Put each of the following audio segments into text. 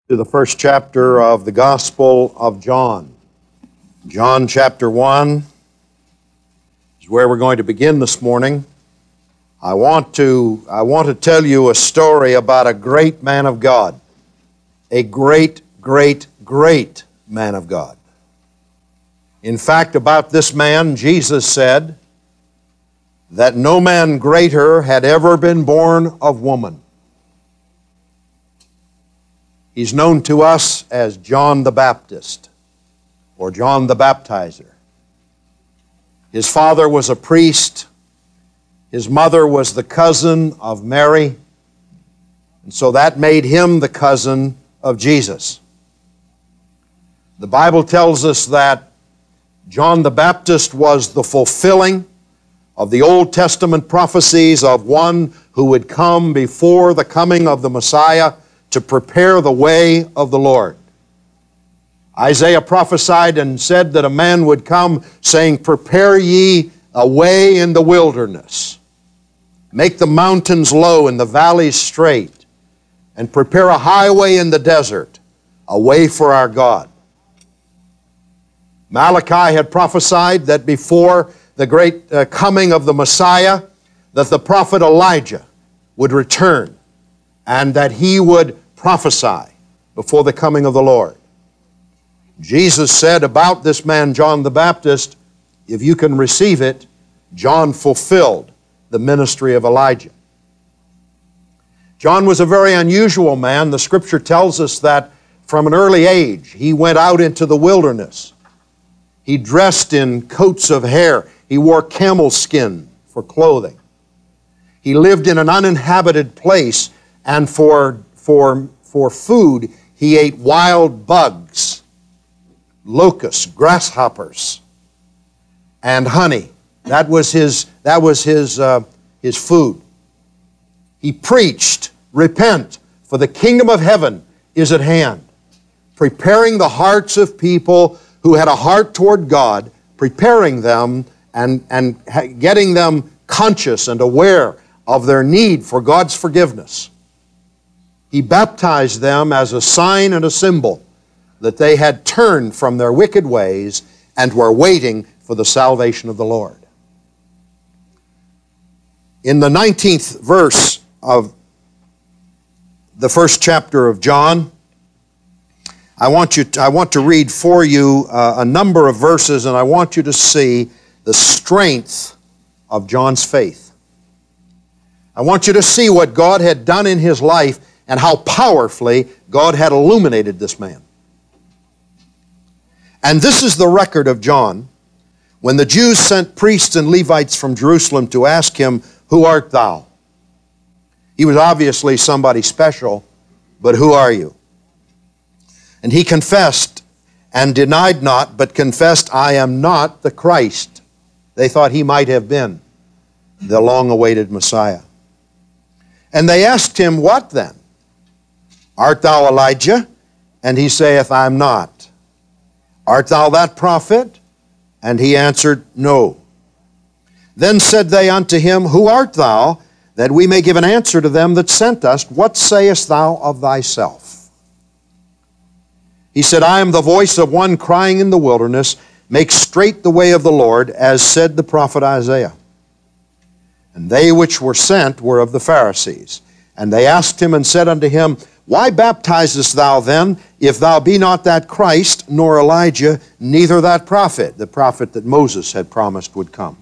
To the first chapter of the Gospel of John. John chapter 1 is where we're going to begin this morning. I want to tell you a story about a great man of God. A great man of God. In fact, about this man, Jesus said that no man greater had ever been born of woman. He's known to us as John the Baptist or John the Baptizer. His father was a priest. His mother was the cousin of Mary. And so that made him the cousin of Jesus. The Bible tells us that John the Baptist was the fulfilling of the Old Testament prophecies of one who would come before the coming of the Messiah to prepare the way of the Lord. Isaiah prophesied and said that a man would come saying, "Prepare ye a way in the wilderness. Make the mountains low and the valleys straight, and prepare a highway in the desert, a way for our God." Malachi had prophesied that before the great coming of the Messiah, that the prophet Elijah would return and that he would prophesy before the coming of the Lord. Jesus said about this man, John the Baptist, if you can receive it, John fulfilled the ministry of Elijah. John was a very unusual man. The Scripture tells us that from an early age, he went out into the wilderness. He dressed in coats of hair. He wore camel skin for clothing. He lived in an uninhabited place, and for food, he ate wild bugs, locusts, grasshoppers, and honey. That was his food. He preached, "Repent, for the kingdom of heaven is at hand," preparing the hearts of people who had a heart toward God, preparing them and getting them conscious and aware of their need for God's forgiveness. He baptized them as a sign and a symbol that they had turned from their wicked ways and were waiting for the salvation of the Lord. In the 19th verse of the first chapter of John, I want to read for you a number of verses, and I want you to see the strength of John's faith. I want you to see what God had done in his life and how powerfully God had illuminated this man. And this is the record of John when the Jews sent priests and Levites from Jerusalem to ask him, "Who art thou?" He was obviously somebody special, but who are you? And he confessed and denied not, but confessed, "I am not the Christ." They thought he might have been the long-awaited Messiah. And they asked him, "What then? Art thou Elijah?" And he saith, "I am not." "Art thou that prophet?" And he answered, "No." Then said they unto him, "Who art thou, that we may give an answer to them that sent us? What sayest thou of thyself?" He said, "I am the voice of one crying in the wilderness, make straight the way of the Lord, as said the prophet Isaiah." And they which were sent were of the Pharisees. And they asked him and said unto him, "Why baptizest thou then, if thou be not that Christ, nor Elijah, neither that prophet," the prophet that Moses had promised would come?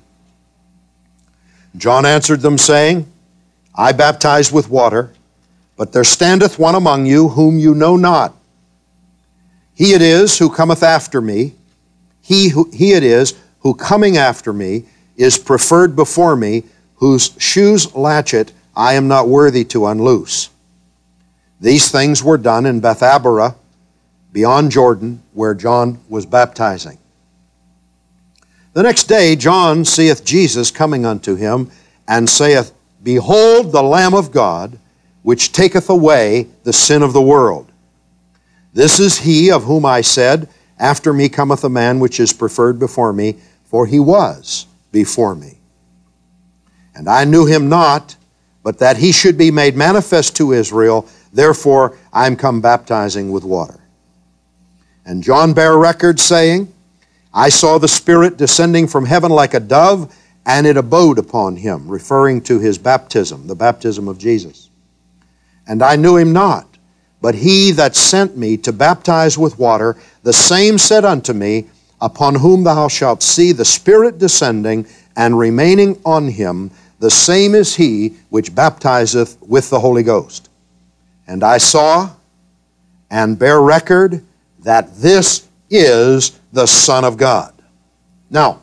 John answered them, saying, "I baptize with water, but there standeth one among you whom you know not. He it is who cometh after me. He it is who coming after me is preferred before me, whose shoes latchet I am not worthy to unloose." These things were done in Bethabara, beyond Jordan, where John was baptizing. The next day John seeth Jesus coming unto him, and saith, "Behold the Lamb of God, which taketh away the sin of the world. This is he of whom I said, After me cometh a man which is preferred before me, for he was before me. And I knew him not, but that he should be made manifest to Israel, Therefore, I am come baptizing with water. And John bare record, saying, I saw the Spirit descending from heaven like a dove, and it abode upon him, referring to his baptism, the baptism of Jesus. And I knew him not, but he that sent me to baptize with water, the same said unto me, Upon whom thou shalt see the Spirit descending and remaining on him, the same is he which baptizeth with the Holy Ghost. And I saw and bear record that this is the Son of God. Now,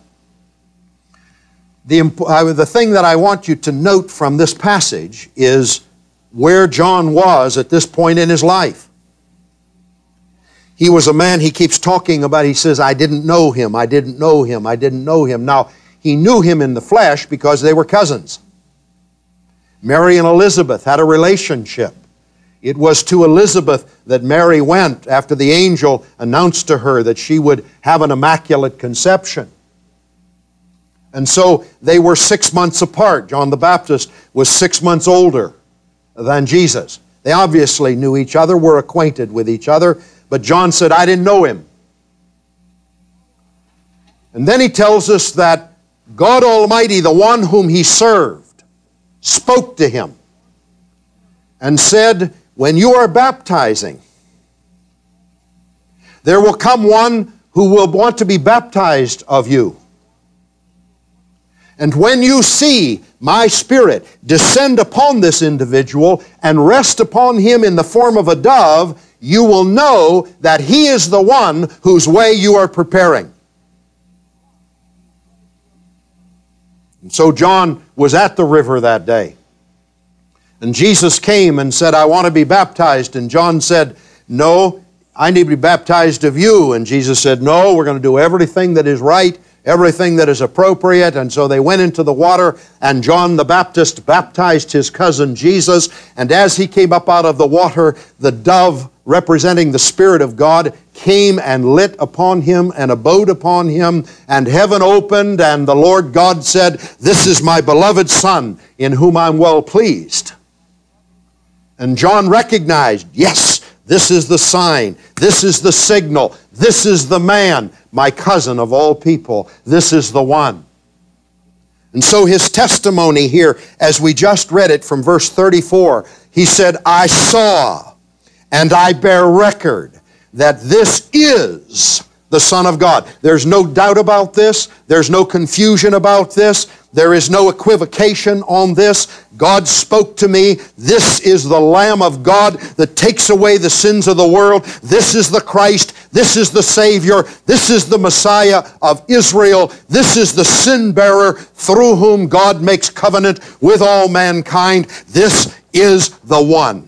the thing that I want you to note from this passage is where John was at this point in his life. He was a man he keeps talking about. He says, I didn't know him, I didn't know him, I didn't know him. Now, he knew him in the flesh because they were cousins. Mary and Elizabeth had a relationship. It was to Elizabeth that Mary went after the angel announced to her that she would have an immaculate conception. And so they were 6 months apart. John the Baptist was 6 months older than Jesus. They obviously knew each other, were acquainted with each other, but John said, I didn't know him. And then he tells us that God Almighty, the one whom he served, spoke to him and said, when you are baptizing, there will come one who will want to be baptized of you. And when you see my Spirit descend upon this individual and rest upon him in the form of a dove, you will know that he is the one whose way you are preparing. And so John was at the river that day. And Jesus came and said, I want to be baptized. And John said, no, I need to be baptized of you. And Jesus said, no, we're going to do everything that is right, everything that is appropriate. And so they went into the water, and John the Baptist baptized his cousin Jesus. And as he came up out of the water, the dove representing the Spirit of God came and lit upon him and abode upon him. And heaven opened, and the Lord God said, this is my beloved Son, in whom I'm well pleased. And John recognized, yes, this is the sign, this is the signal, this is the man, my cousin of all people, this is the one. And so his testimony here, as we just read it from verse 34, he said, I saw and I bear record that this is the Son of God. There's no doubt about this. There's no confusion about this. There is no equivocation on this. God spoke to me. This is the Lamb of God that takes away the sins of the world. This is the Christ. This is the Savior. This is the Messiah of Israel. This is the sin bearer through whom God makes covenant with all mankind. This is the one.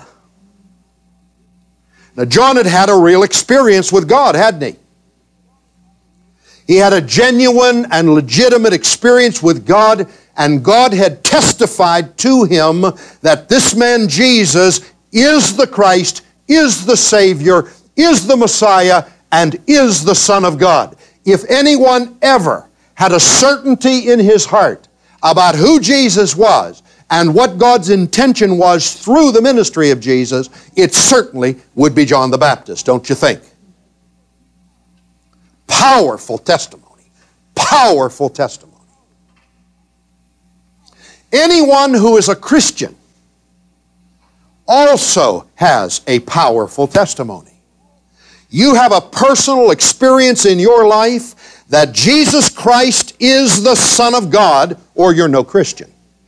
Now, John had had a real experience with God, hadn't he? He had a genuine and legitimate experience with God, and God had testified to him that this man Jesus is the Christ, is the Savior, is the Messiah, and is the Son of God. If anyone ever had a certainty in his heart about who Jesus was and what God's intention was through the ministry of Jesus, it certainly would be John the Baptist, don't you think? Powerful testimony. Powerful testimony. Anyone who is a Christian also has a powerful testimony. You have a personal experience in your life that Jesus Christ is the Son of God, or you're no Christian.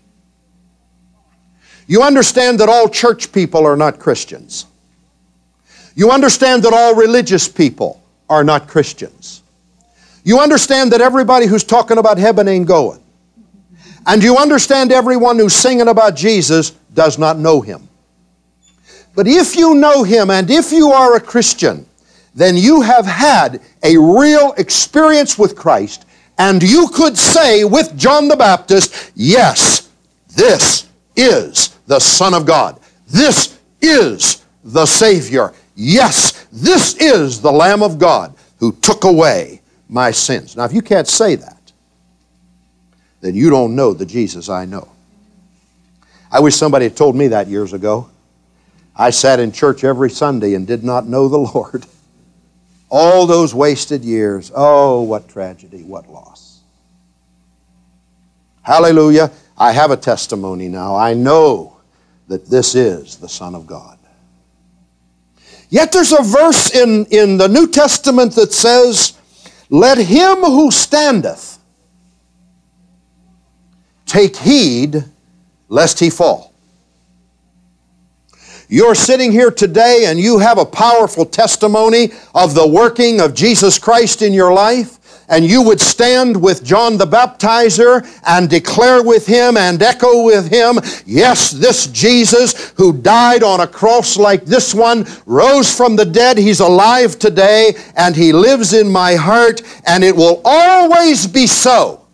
You understand that all church people are not Christians. You understand that all religious people are not Christians. You understand that everybody who's talking about heaven ain't going. And you understand everyone who's singing about Jesus does not know Him. But if you know Him and if you are a Christian, then you have had a real experience with Christ, and you could say with John the Baptist, yes, this is the Son of God. This is the Savior. Yes, this is the Lamb of God who took away my sins. Now, if you can't say that, then you don't know the Jesus I know. I wish somebody had told me that years ago. I sat in church every Sunday and did not know the Lord. All those wasted years. Oh, what tragedy, what loss. Hallelujah. I have a testimony now. I know that this is the Son of God. Yet there's a verse in the New Testament that says, let him who standeth take heed lest he fall. You're sitting here today and you have a powerful testimony of the working of Jesus Christ in your life, and you would stand with John the Baptizer and declare with him and echo with him, yes, this Jesus who died on a cross like this one rose from the dead. He's alive today and he lives in my heart, and it will always be so.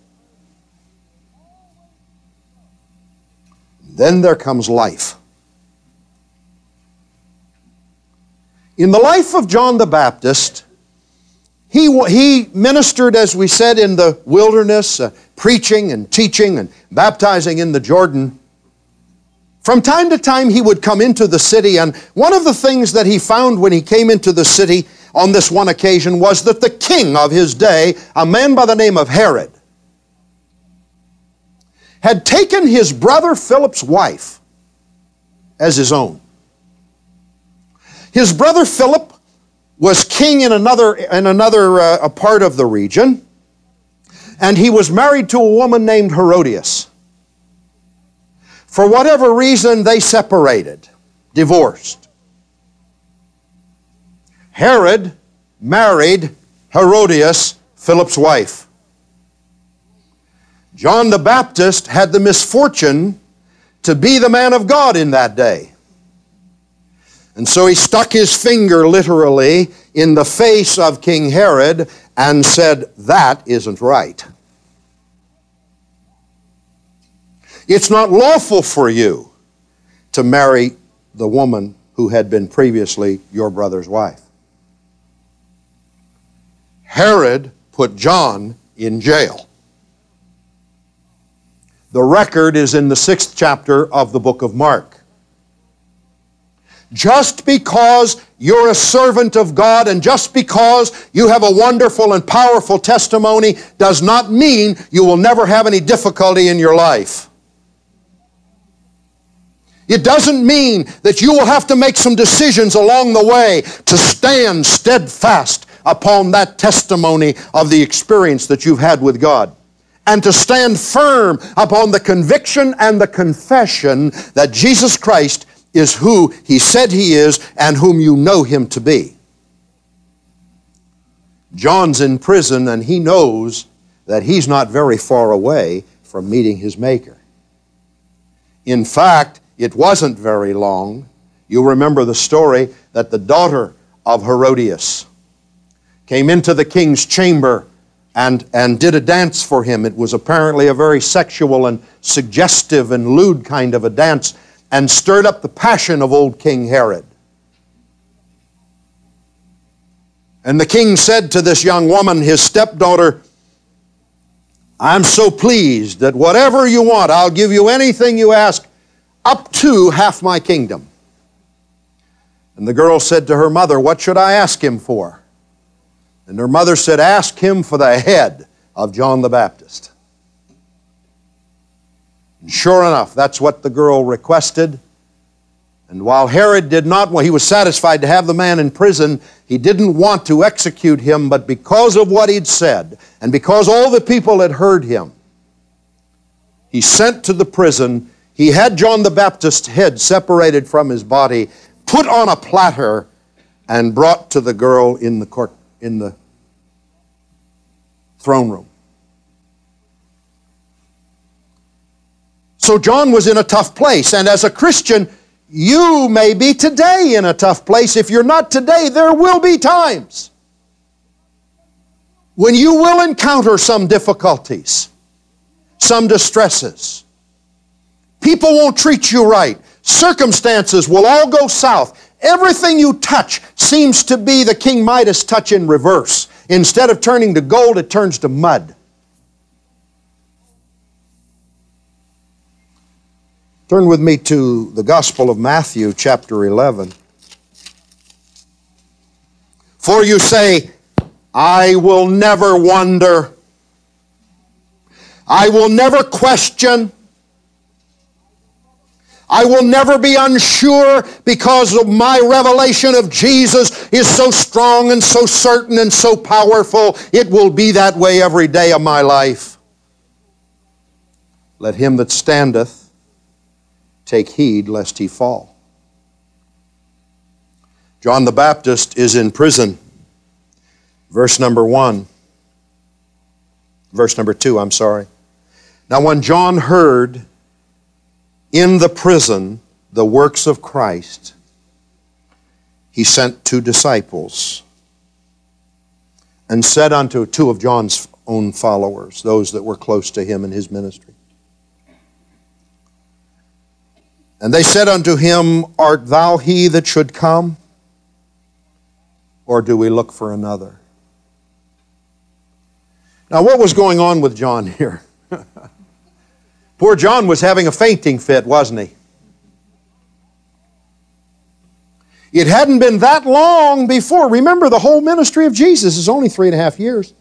Then there comes life. In the life of John the Baptist, he ministered, as we said, in the wilderness, preaching and teaching and baptizing in the Jordan. From time to time, he would come into the city, and one of the things that he found when he came into the city on this one occasion was that the king of his day, a man by the name of Herod, had taken his brother Philip's wife as his own. His brother Philip was king in another part of the region, and he was married to a woman named Herodias. For whatever reason, they separated, divorced. Herod married Herodias, Philip's wife. John the Baptist had the misfortune to be the man of God in that day. And so he stuck his finger literally in the face of King Herod and said, that isn't right. It's not lawful for you to marry the woman who had been previously your brother's wife. Herod put John in jail. The record is in the 6th chapter of the book of Mark. Just because you're a servant of God and just because you have a wonderful and powerful testimony does not mean you will never have any difficulty in your life. It doesn't mean that you will have to make some decisions along the way to stand steadfast upon that testimony of the experience that you've had with God, and to stand firm upon the conviction and the confession that Jesus Christ is who He said He is and whom you know Him to be. John's in prison, and he knows that he's not very far away from meeting his Maker. In fact, it wasn't very long. You remember the story that the daughter of Herodias came into the king's chamber and did a dance for him. It was apparently a very sexual and suggestive and lewd kind of a dance, and stirred up the passion of old King Herod. And the king said to this young woman, his stepdaughter, I'm so pleased that whatever you want, I'll give you anything you ask, up to half my kingdom. And the girl said to her mother, what should I ask him for? And her mother said, ask him for the head of John the Baptist. And sure enough, that's what the girl requested. And while Herod did not, he was satisfied to have the man in prison, he didn't want to execute him, but because of what he'd said, and because all the people had heard him, he sent to the prison. He had John the Baptist's head separated from his body, put on a platter, and brought to the girl in the throne room. So John was in a tough place, and as a Christian, you may be today in a tough place. If you're not today, there will be times when you will encounter some difficulties, some distresses. People won't treat you right. Circumstances will all go south. Everything you touch seems to be the King Midas touch in reverse. Instead of turning to gold, it turns to mud. Turn with me to the Gospel of Matthew, chapter 11. For you say, I will never wonder. I will never question. I will never be unsure because of my revelation of Jesus is so strong and so certain and so powerful. It will be that way every day of my life. Let him that standeth take heed lest he fall. John the Baptist is in prison. Verse number 2, I'm sorry. Now when John heard in the prison the works of Christ, he sent 2 disciples and said unto 2 of John's own followers, those that were close to him in his ministry. And they said unto him, Art thou he that should come? Or do we look for another? Now what was going on with John here? Poor John was having a fainting fit, wasn't he? It hadn't been that long before. Remember, the whole ministry of Jesus is only 3.5 years.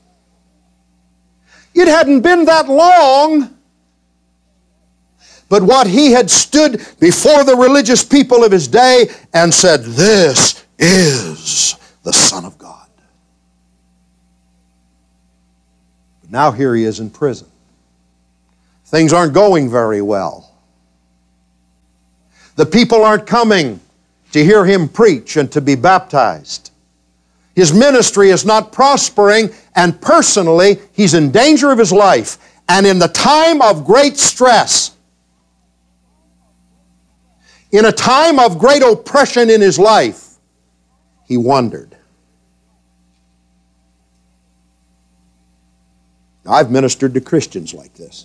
It hadn't been that long, but what he had stood before the religious people of his day and said, This is the Son of God. But now here he is in prison. Things aren't going very well. The people aren't coming to hear him preach and to be baptized. His ministry is not prospering, and personally, he's in danger of his life. And in the time of great stress, in a time of great oppression in his life, he wondered. I've ministered to Christians like this.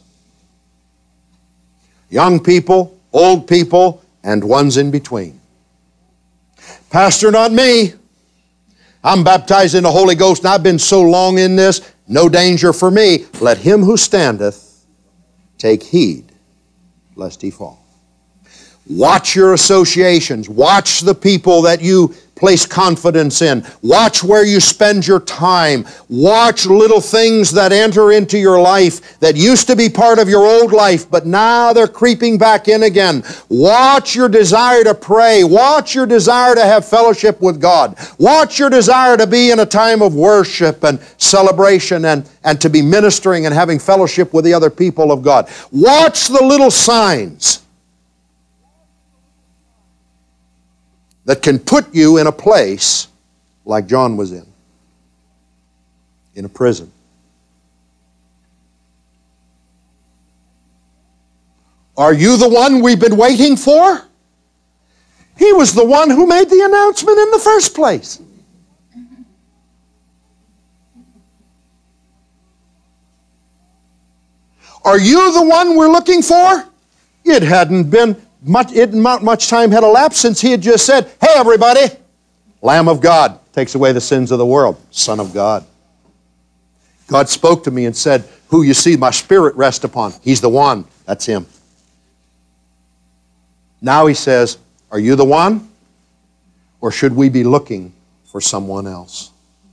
Young people, old people, and ones in between. Pastor, not me. I'm baptized in the Holy Ghost and I've been so long in this, no danger for me. Let him who standeth take heed lest he fall. Watch your associations. Watch the people that you place confidence in. Watch where you spend your time. Watch little things that enter into your life that used to be part of your old life, but now they're creeping back in again. Watch your desire to pray. Watch your desire to have fellowship with God. Watch your desire to be in a time of worship and celebration and to be ministering and having fellowship with the other people of God. Watch the little signs that can put you in a place like John was in a prison. Are you the one we've been waiting for? He was the one who made the announcement in the first place. Are you the one we're looking for? It hadn't been much time had elapsed since he had just said, Hey everybody, Lamb of God, takes away the sins of the world, Son of God. God spoke to me and said, who you see my Spirit rest upon, He's the one. That's Him. Now He says, are you the one? Or should we be looking for someone else?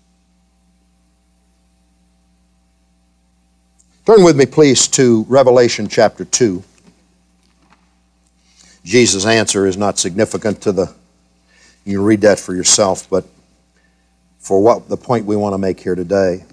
Turn with me please to Revelation chapter 2. Jesus' answer is not significant to you can read that for yourself, but for what the point we want to make here today.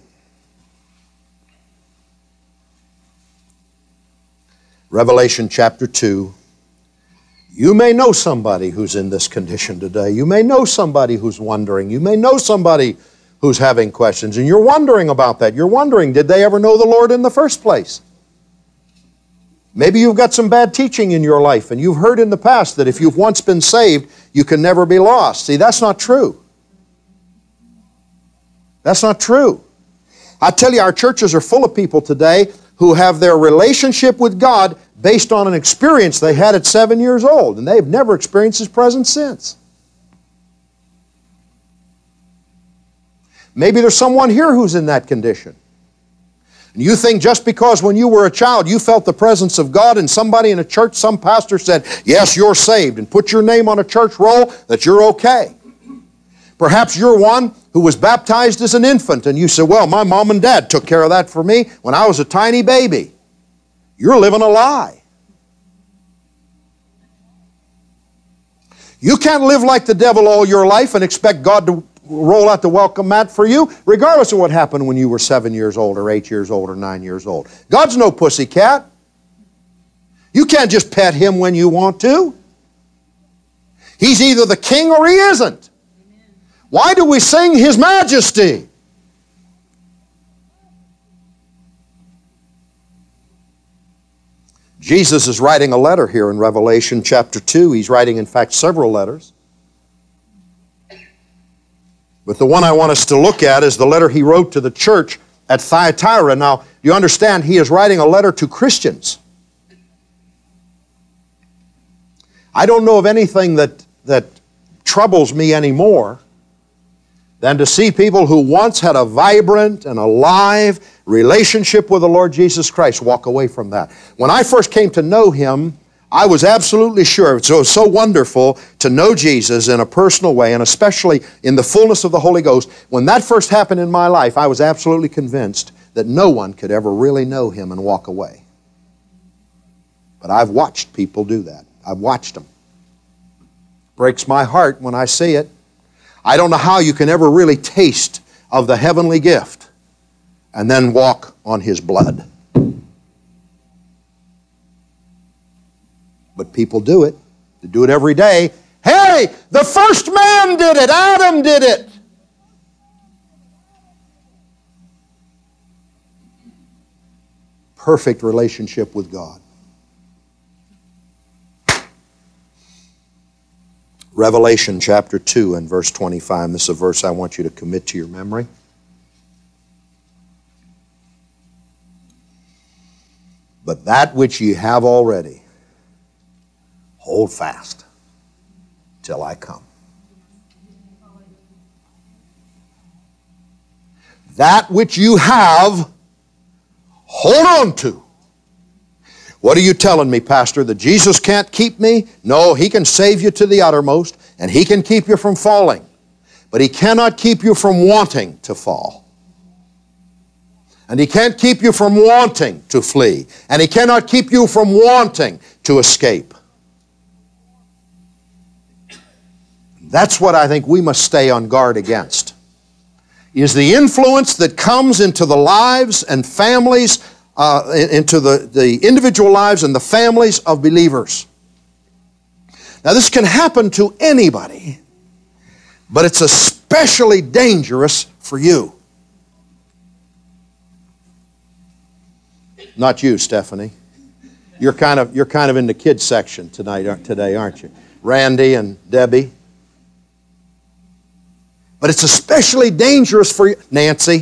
Revelation chapter 2. You may know somebody who's in this condition today. You may know somebody who's wondering. You may know somebody who's having questions, and you're wondering about that. You're wondering, did they ever know the Lord in the first place? Maybe you've got some bad teaching in your life, and you've heard in the past that if you've once been saved, you can never be lost. See, that's not true. That's not true. I tell you, our churches are full of people today who have their relationship with God based on an experience they had at 7 years old, and they've never experienced His presence since. Maybe there's someone here who's in that condition. And you think just because when you were a child you felt the presence of God and somebody in a church, some pastor said, yes, you're saved, and put your name on a church roll, that you're okay. Perhaps you're one who was baptized as an infant and you said, well, my mom and dad took care of that for me when I was a tiny baby. You're living a lie. You can't live like the devil all your life and expect God to roll out the welcome mat for you, regardless of what happened when you were 7 years old or 8 years old or 9 years old. God's no pussycat. You can't just pet Him when you want to. He's either the king or He isn't. Why do we sing His majesty? Jesus is writing a letter here in Revelation chapter 2. He's writing, in fact, several letters. But the one I want us to look at is the letter he wrote to the church at Thyatira. Now, you understand, he is writing a letter to Christians. I don't know of anything that troubles me anymore than to see people who once had a vibrant and alive relationship with the Lord Jesus Christ walk away from that. When I first came to know Him, I was absolutely sure. It was so wonderful to know Jesus in a personal way, and especially in the fullness of the Holy Ghost. When that first happened in my life, I was absolutely convinced that no one could ever really know Him and walk away. But I've watched people do that. I've watched them. Breaks my heart when I see it. I don't know how you can ever really taste of the heavenly gift and then walk on His blood. But people do it. They do it every day. Hey, the first man did it. Adam did it. Perfect relationship with God. Revelation chapter 2 and verse 25. This is a verse I want you to commit to your memory. But that which ye have already, hold fast till I come. That which you have, hold on to. What are you telling me, Pastor? That Jesus can't keep me? No, He can save you to the uttermost, and He can keep you from falling. But He cannot keep you from wanting to fall. And He can't keep you from wanting to flee. And He cannot keep you from wanting to escape. That's what I think we must stay on guard against, is the influence that comes into the lives and families, into the individual lives and the families of believers. Now, this can happen to anybody, but it's especially dangerous for you. Not you, Stephanie. You're kind of in the kids section today, aren't you? Randy and Debbie. But it's especially dangerous for you, Nancy.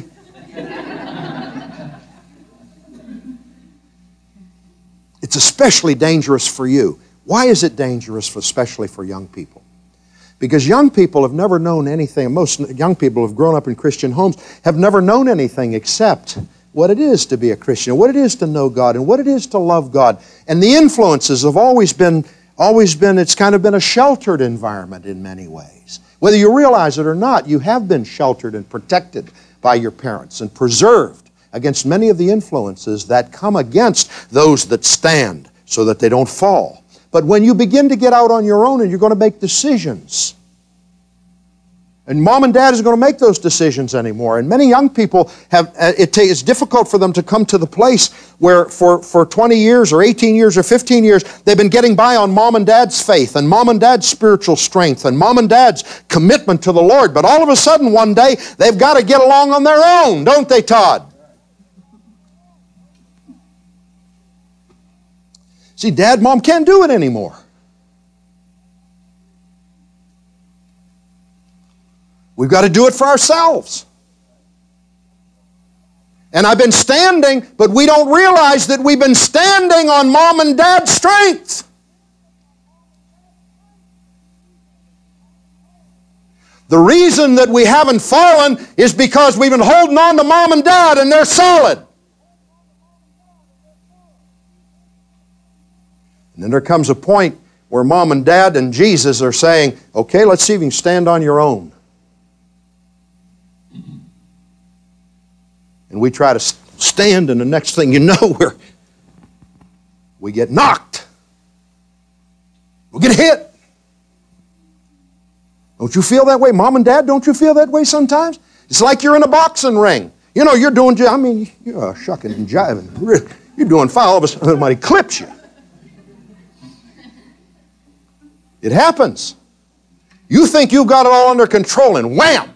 It's especially dangerous for you. Why is it dangerous, especially for young people? Because young people have never known anything. Most young people who have grown up in Christian homes have never known anything except what it is to be a Christian, what it is to know God, and what it is to love God. And the influences have always been, it's kind of been a sheltered environment in many ways. Whether you realize it or not, you have been sheltered and protected by your parents and preserved against many of the influences that come against those that stand so that they don't fall. But when you begin to get out on your own and you're going to make decisions, and mom and dad isn't going to make those decisions anymore. And many young people it's difficult for them to come to the place where for 20 years or 18 years or 15 years, they've been getting by on mom and dad's faith and mom and dad's spiritual strength and mom and dad's commitment to the Lord. But all of a sudden one day, they've got to get along on their own, don't they, Todd? See, dad, mom can't do it anymore. We've got to do it for ourselves. And I've been standing, but we don't realize that we've been standing on mom and dad's strength. The reason that we haven't fallen is because we've been holding on to mom and dad and they're solid. And then there comes a point where Mom and Dad and Jesus are saying, okay, let's see if you can stand on your own. And we try to stand, and the next thing you know, we get knocked. We get hit. Don't you feel that way? Mom and Dad, don't you feel that way sometimes? It's like you're in a boxing ring. You know, you're doing, I mean, you're shucking and jiving. You're doing fine. All of a sudden, somebody clips you. It happens. You think you've got it all under control, and wham!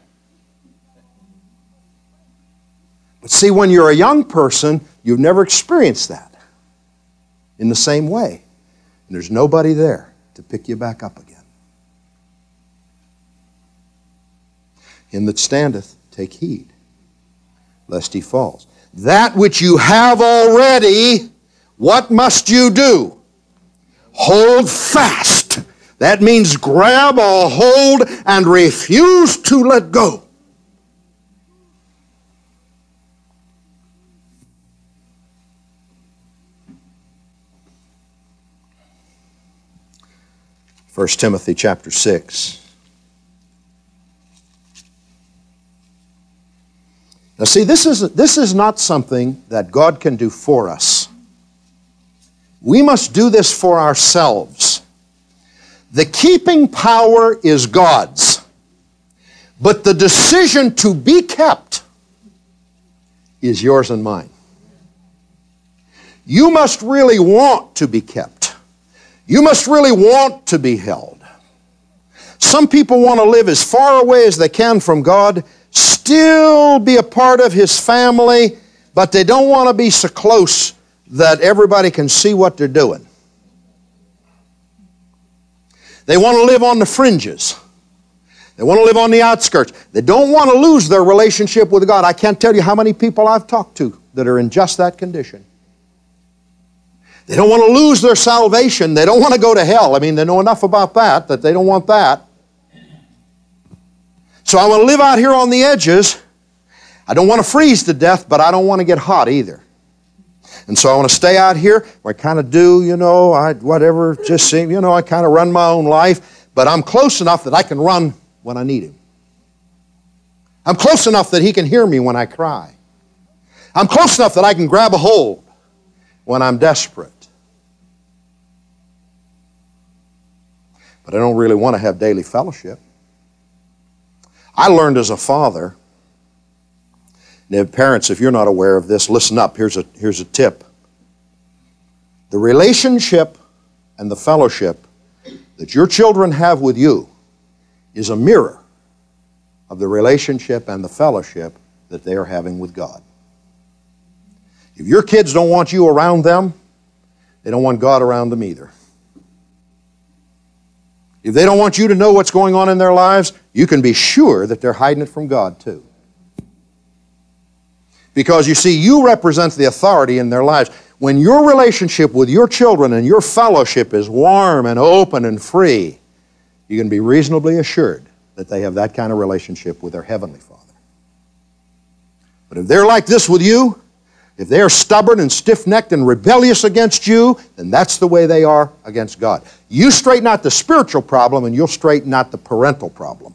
But see, when you're a young person, you've never experienced that in the same way. And there's nobody there to pick you back up again. Him that standeth, take heed, lest he falls. That which you have already, what must you do? Hold fast. That means grab a hold and refuse to let go. First Timothy chapter 6. Now see, this is not something that God can do for us. We must do this for ourselves. The keeping power is God's, but the decision to be kept is yours and mine. You must really want to be kept. You must really want to be held. Some people want to live as far away as they can from God, still be a part of His family, but they don't want to be so close that everybody can see what they're doing. They want to live on the fringes. They want to live on the outskirts. They don't want to lose their relationship with God. I can't tell you how many people I've talked to that are in just that condition. They don't want to lose their salvation. They don't want to go to hell. I mean, they know enough about that they don't want that. So I want to live out here on the edges. I don't want to freeze to death, but I don't want to get hot either. And so I want to stay out here where I kind of do, whatever, just seem, I kind of run my own life, but I'm close enough that I can run when I need Him. I'm close enough that He can hear me when I cry. I'm close enough that I can grab a hold when I'm desperate. But I don't really want to have daily fellowship. I learned as a father. Now, parents, if you're not aware of this, listen up. Here's a tip. The relationship and the fellowship that your children have with you is a mirror of the relationship and the fellowship that they are having with God. If your kids don't want you around them, they don't want God around them either. If they don't want you to know what's going on in their lives, you can be sure that they're hiding it from God too. Because you see, you represent the authority in their lives. When your relationship with your children and your fellowship is warm and open and free, you can be reasonably assured that they have that kind of relationship with their Heavenly Father. But if they're like this with you, if they are stubborn and stiff-necked and rebellious against you, then that's the way they are against God. You straighten out the spiritual problem and you'll straighten out the parental problem.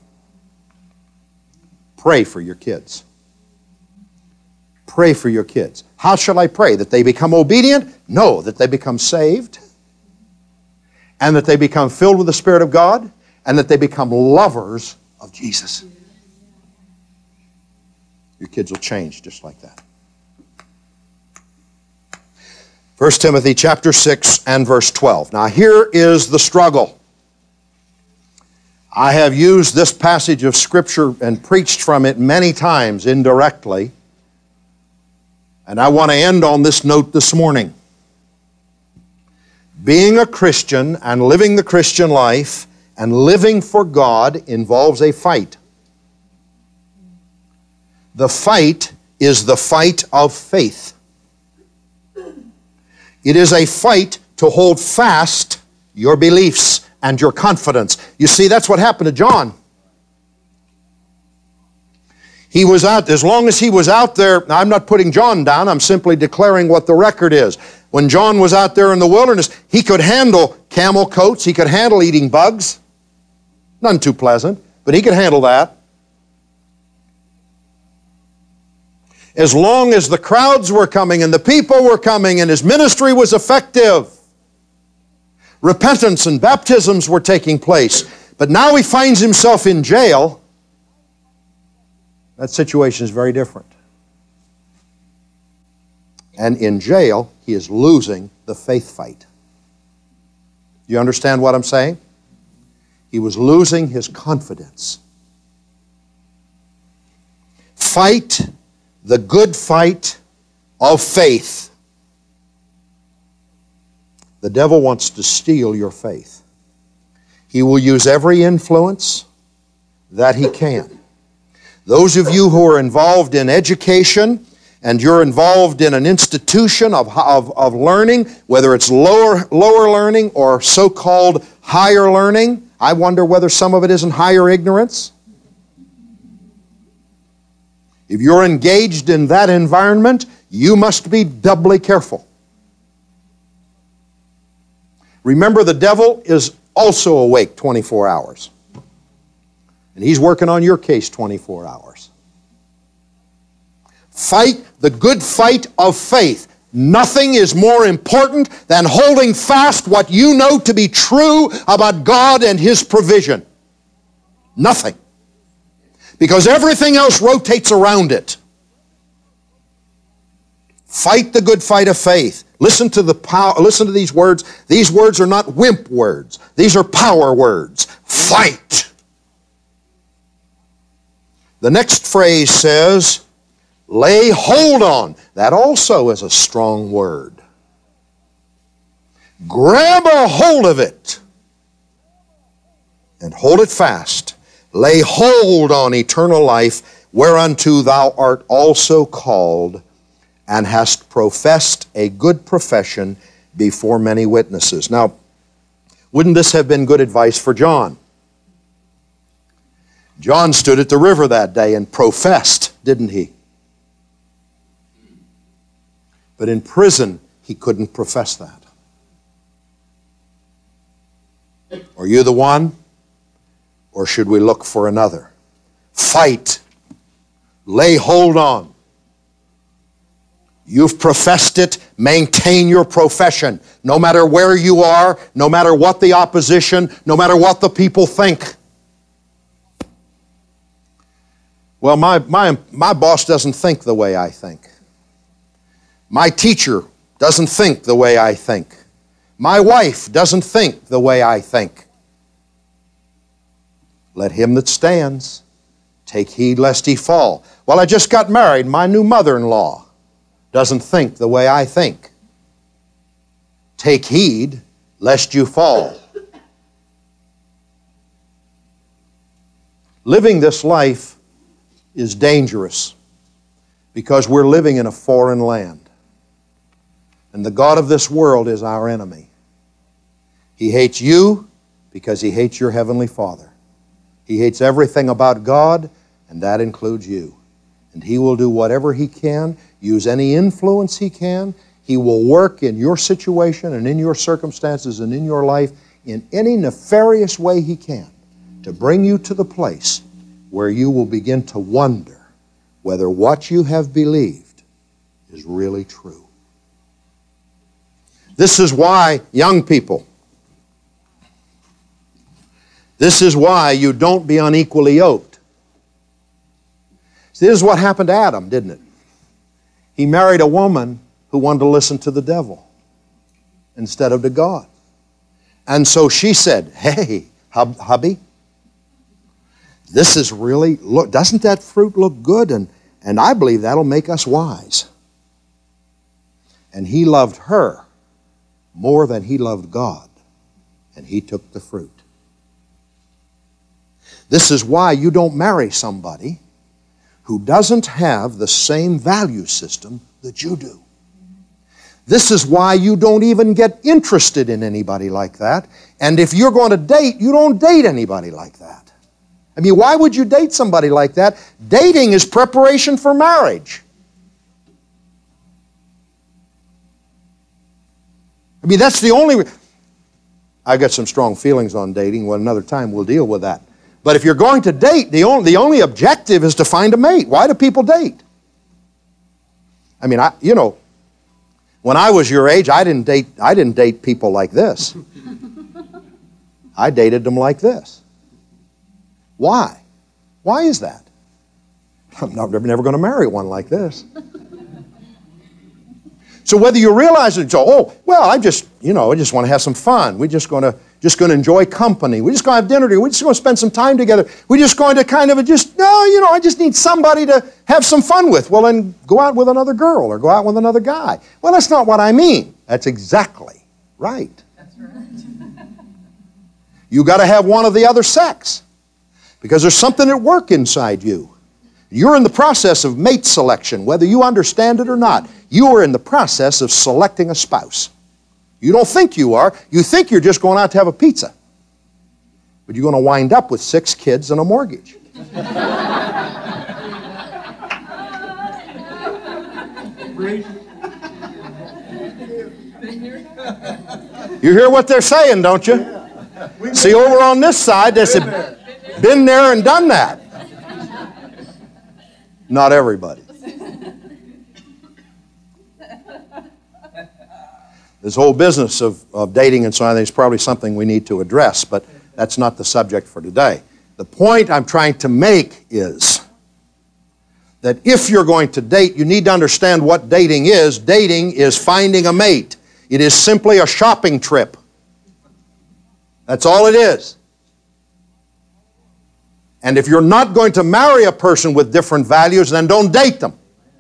Pray for your kids. Pray for your kids. How shall I pray? That they become obedient? No, that they become saved, and that they become filled with the Spirit of God, and that they become lovers of Jesus. Your kids will change just like that. 1 Timothy chapter 6 and verse 12. Now here is the struggle. I have used this passage of Scripture and preached from it many times indirectly. And I want to end on this note this morning. Being a Christian and living the Christian life and living for God involves a fight. The fight is the fight of faith. It is a fight to hold fast your beliefs and your confidence. You see, that's what happened to John. He was out, as long as he was out there, now I'm not putting John down, I'm simply declaring what the record is. When John was out there in the wilderness, he could handle camel coats. He could handle eating bugs. None too pleasant, but he could handle that. As long as the crowds were coming and the people were coming and his ministry was effective, repentance and baptisms were taking place. But now he finds himself in jail. That situation is very different. And in jail, he is losing the faith fight. Do you understand what I'm saying? He was losing his confidence. Fight the good fight of faith. The devil wants to steal your faith. He will use every influence that he can. Those of you who are involved in education and you're involved in an institution of learning, whether it's lower learning or so-called higher learning, I wonder whether some of it isn't higher ignorance. If you're engaged in that environment, you must be doubly careful. Remember, the devil is also awake 24 hours. And he's working on your case 24 hours. Fight the good fight of faith. Nothing is more important than holding fast what you know to be true about God and His provision. Nothing. Because everything else rotates around it. Fight the good fight of faith. Listen to these words. These words are not wimp words. These are power words. Fight. The next phrase says, lay hold on. That also is a strong word. Grab a hold of it and hold it fast. Lay hold on eternal life, whereunto thou art also called, and hast professed a good profession before many witnesses. Now, wouldn't this have been good advice for John? John stood at the river that day and professed, didn't he? But in prison, he couldn't profess that. Are you the one? Or should we look for another? Fight. Lay hold on. You've professed it. Maintain your profession. No matter where you are, no matter what the opposition, no matter what the people think. Well, my boss doesn't think the way I think. My teacher doesn't think the way I think. My wife doesn't think the way I think. Let him that stands take heed lest he fall. Well, I just got married. My new mother-in-law doesn't think the way I think. Take heed lest you fall. Living this life is dangerous because we're living in a foreign land. And the God of this world is our enemy. He hates you because he hates your heavenly Father. He hates everything about God, and that includes you. And he will do whatever he can, use any influence he can. He will work in your situation and in your circumstances and in your life in any nefarious way he can to bring you to the place where you will begin to wonder whether what you have believed is really true. This is why, young people, this is why you don't be unequally yoked. See, this is what happened to Adam, didn't it? He married a woman who wanted to listen to the devil instead of to God. And so she said, hey, hubby, this is really, look, doesn't that fruit look good? And I believe that'll make us wise. And he loved her more than he loved God. And he took the fruit. This is why you don't marry somebody who doesn't have the same value system that you do. This is why you don't even get interested in anybody like that. And if you're going to date, you don't date anybody like that. I mean, why would you date somebody like that? Dating is preparation for marriage. I mean, that's the only... I've got some strong feelings on dating. Well, another time we'll deal with that. But if you're going to date, the only objective is to find a mate. Why do people date? I mean, when I was your age, I didn't date people like this. I dated them like this. Why? Why is that? I'm never going to marry one like this. So whether you realize it, I just want to have some fun. We're just going to enjoy company. We're just going to have dinner together. We're just going to spend some time together. We're just going to I just need somebody to have some fun with. Well, then go out with another girl or go out with another guy. Well, that's not what I mean. That's exactly right. That's right. You got to have one of the other sex because there's something at work inside you. You're in the process of mate selection, whether you understand it or not. You are in the process of selecting a spouse. You don't think you are. You think you're just going out to have a pizza. But you're going to wind up with 6 kids and a mortgage. You hear what they're saying, don't you? See, over on this side, they said, been there and done that. Not everybody. This whole business of dating and so on is probably something we need to address, but that's not the subject for today. The point I'm trying to make is that if you're going to date, you need to understand what dating is. Dating is finding a mate. It is simply a shopping trip. That's all it is. And if you're not going to marry a person with different values, then don't date them.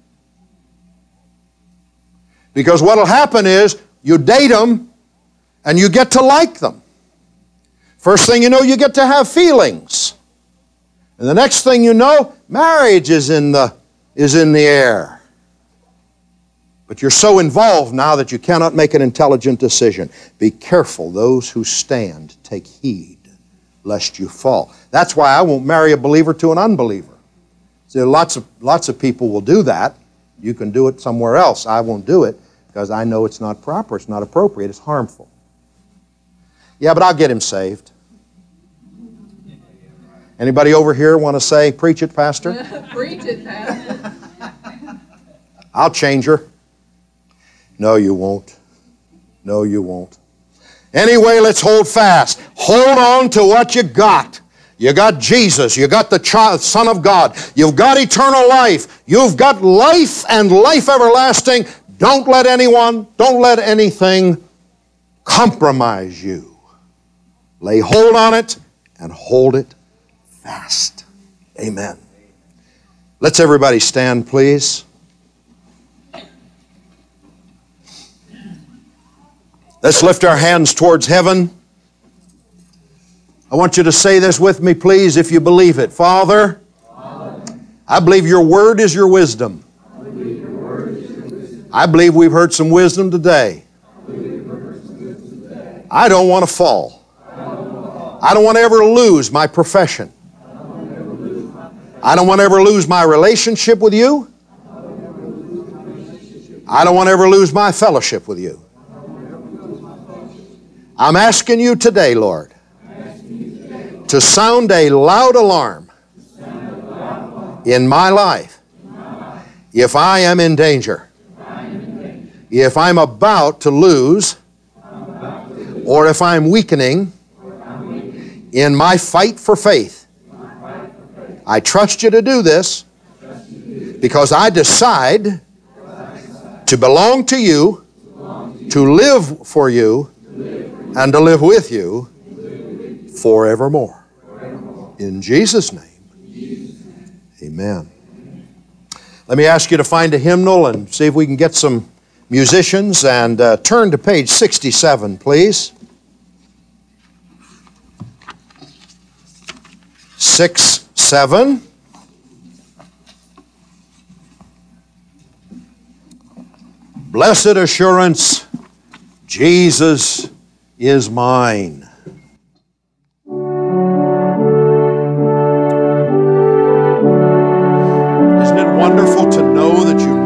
Because what will happen is you date them and you get to like them. First thing you know, you get to have feelings. And the next thing you know, marriage is in the air. But you're so involved now that you cannot make an intelligent decision. Be careful, those who stand, take heed lest you fall. That's why I won't marry a believer to an unbeliever. See, lots of people will do that. You can do it somewhere else. I won't do it because I know it's not proper, it's not appropriate, it's harmful. Yeah, but I'll get him saved. Anybody over here want to say, preach it, Pastor? Preach it, Pastor. I'll change her. No, you won't. No, you won't. Anyway, let's hold fast. Hold on to what you got. You got Jesus. You got the Son of God. You've got eternal life. You've got life and life everlasting. Don't let anyone, don't let anything compromise you. Lay hold on it and hold it fast. Amen. Let's everybody stand, please. Let's lift our hands towards heaven. I want you to say this with me, please, if you believe it. Father, I believe your word is your wisdom. I believe we've heard some wisdom today. I don't want to fall. I don't want to ever lose my profession. I don't want to ever lose my relationship with you. I don't want to ever lose my fellowship with you. I'm asking you today, Lord, to sound a loud alarm in my life if I am in danger, if I'm about to lose, or if I'm weakening in my fight for faith. I trust you to do this because I decide to belong to you, to live for you, and to live with you forevermore. In Jesus' name, amen. Let me ask you to find a hymnal and see if we can get some musicians and turn to page 67, please. 6, 7. Blessed assurance, Jesus is mine. Isn't it wonderful to know that you